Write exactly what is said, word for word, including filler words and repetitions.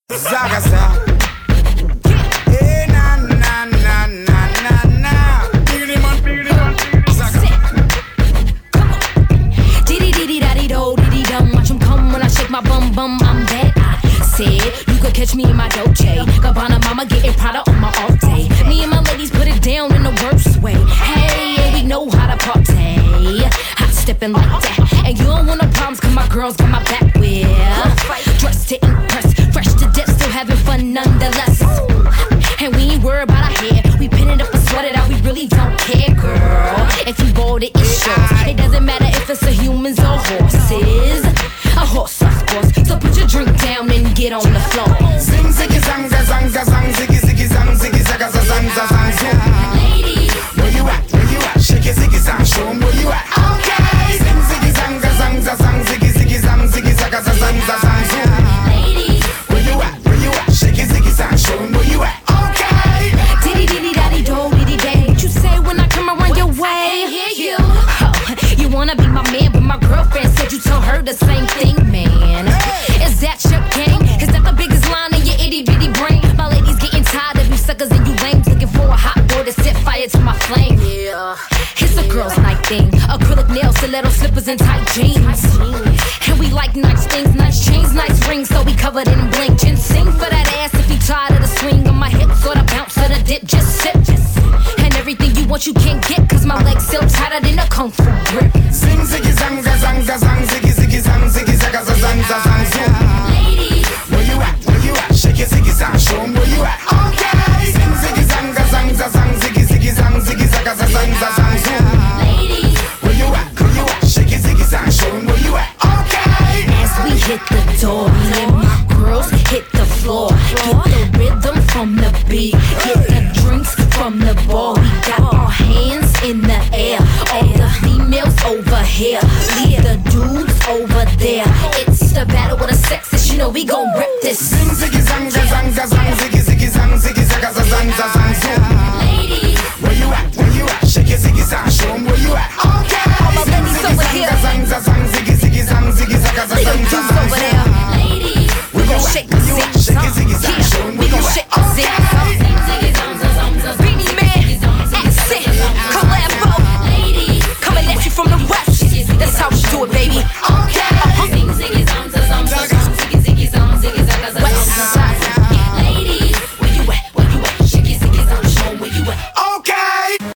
Zagaza. Hey, na na na na na na. Biggity man, biggity man, Zaga. Come on. Diddy diddy daddy do, diddy dum. Watch him come when I shake my bum bum. I'm bad. I said you could catch me in my Dolce Gabbana, mama getting Prada on my off day. Me and my ladies put it down in the worst way. Hey, yeah, we know how to party. Hot stepping like that, and you don't want no problems 'cause my girls got my back. We're dressed to impress, fresh to death, still having fun nonetheless. And we ain't worried about our hair, we pin it up and sweat it out, we really don't care, girl. If you bought it, it's yours. It doesn't matter if it's a humans or horses. A horse, of course. So put your drink down and get on the floor. Zing ziggy zang za zang za zang ziggy ziggy zang ziggy zaga za zang za zang zoom. Ladies, where you at? Where you at? Shake it ziggy zang, show 'em where you at. Okay. Zing ziggy zang za zang za zang ziggy ziggy zang ziggy zaga za zang za zang zoom. ladies. Where you at? Where you at? Shake it ziggy zang, show 'em where you at. Okay. Diddy diddy daddy do diddy day. What you say when I come around your way? I hear you. Oh, you wanna be my man, but my girlfriend said you told her the same thing, man. Is that your game? Is that the biggest line in your itty bitty brain? My lady's getting tired of you suckers and you lames, looking for a hot boy to set fire to my flame. Yeah, it's a girls' night thing. Acrylic nails, stiletto slippers, and tight jeans. And we like nice things, nice chains, nice rings, so we covered in bling. Ginseng for that ass if you tired of the swing on my hips or the bounce of the dip. Just sit, and everything you want you can't get, 'cause my legs still tighter than a kung fu grip. Zing ziggy zang za zang za zang ziggy ziggy zang ziggy zaga za zang za zang zoom. Ladies, where you at? Where you at? Shake it ziggy zang, show 'em where you at. Okay. Zing ziggy zang za zang za zang ziggy ziggy zang ziggy zaga za zang za zang zoom. ladies. Where you at? Where you at? Shake it ziggy zang, show 'em where you at. Okay. As we hit the door, me and my girls hit the floor. Get the rhythm from the beat, get the drinks from the bar. We got our hands in the air. All the females over here, leave the dudes over there. It's the battle with the sexes, you know we gon' rip this. Zing ziggy zang za zang za zang ziggy ziggy zang ziggy zaga za zang za zang zoom. Ladies, Where you at? Where you at? Shake it ziggy zang, show 'em where you at. Okay. All my ladies Zing over ziggy here. zang za zang ziggy ziggy zang ziggy zaga za zang za zang.